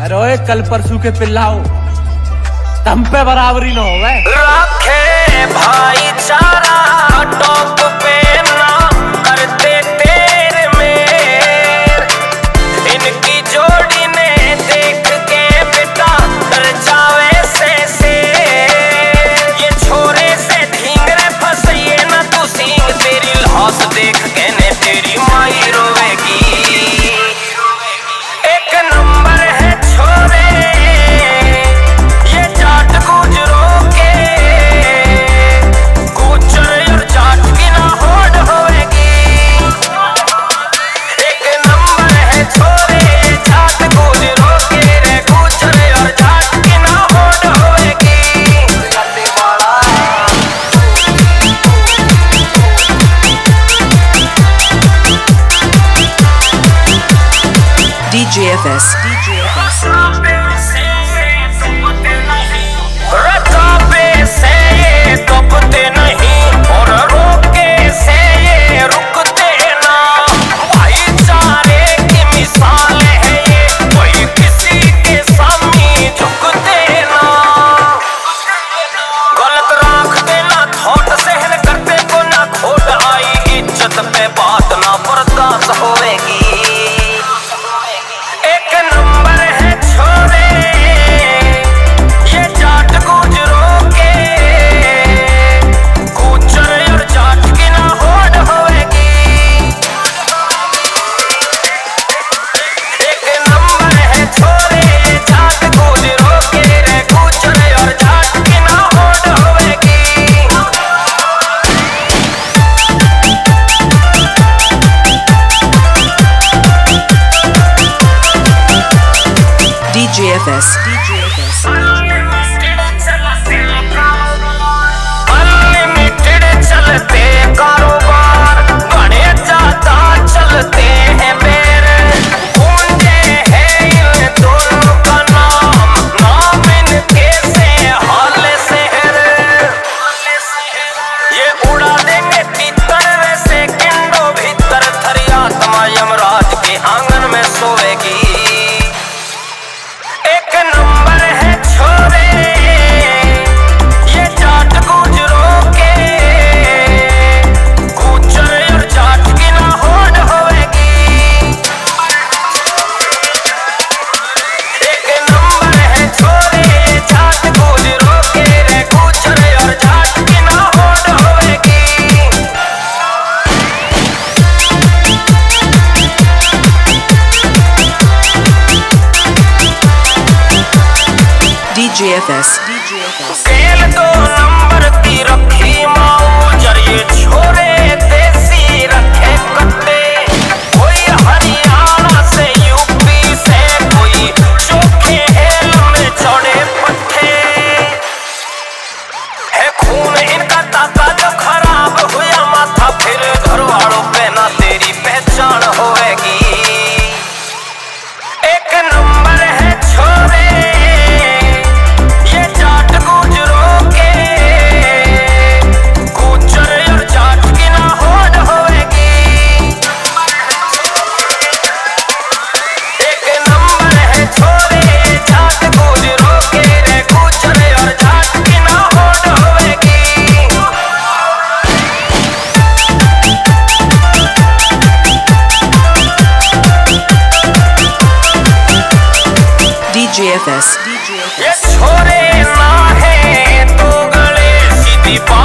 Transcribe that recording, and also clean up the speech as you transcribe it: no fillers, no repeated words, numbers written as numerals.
अरे ओए कल परसों के पिल्लाओ तम पे बराबरी न हो गए। रखे भाईचारा टॉप पे ना करते तेरे में, इनकी जोड़ी ने देख के बेटा डर जावे से ये छोरे से ढींगरे फंसिए ना तू सींग, तेरी लाश देख के ने तेरी माई रोवेगी। एक नंबर है छोरे ये जाट गुजरों के, गुजर और जाट की ना होड़ होएगी। एक नंबर है छोरे जाट गुजरों के रे, गुजर और जाट की ना होड़ होएगी। DJFS. रकाबे से ये दबते नहीं और रोके से ये रुकते ना, भाईचारे की मिसाल है ये, कोई किसी के सामने झुकते ना। गलत राख देना थोट सहन करते को ना खोट आई, इज्जत पे बात ना बर्दाश्त होएगी। एक नंबर है छोरे ये जाट गुजरों के, गुजर और जाट की ना होड़ होएगी। एक नंबर है छोरे ये जाट गुजरों के रे, गुजर और जाट की ना होड़ होएगी। DJFS. अनलिमिटेड चलते कारोबार, बड़े ज्यादा चलते हैं बेर, गूंजे है इन दोनों का नाम, नाम इनके से हाल शहर। ये उड़ा देंगे तीतर वैसे किंडो भीतर, थरियात्मा यमराज के आंगन में सोएगी। एक नंबर है छोरे ये जाट गुजरों के, गुजर और जाट की ना होड़ होएगी। एक नंबर है छोरे ये जाट गुजरों के रे, गुजर और जाट की ना होड़ होएगी। DJFS. खेल दो नंबर की रखी माऊजर, ये छोरे देसी रखे कट्टे, कोई हरियाणा से यूपी से, कोई चोखे हेल में चौड़े पट्टे। है खून इनका ताका जो खराब हुआ माथा, फिर घर वालों पे ना तेरी पहचान होएगी। एक नंबर है छोरे ये जाट गुजरों के, गुजर और जाट की ना होड़ होएगी। एक नंबर है छोरे ये जाट गुजरों के रे, गुजर और जाट की ना होड़ होएगी। DJFS. ये छोरे ना है तो गले सीधी बात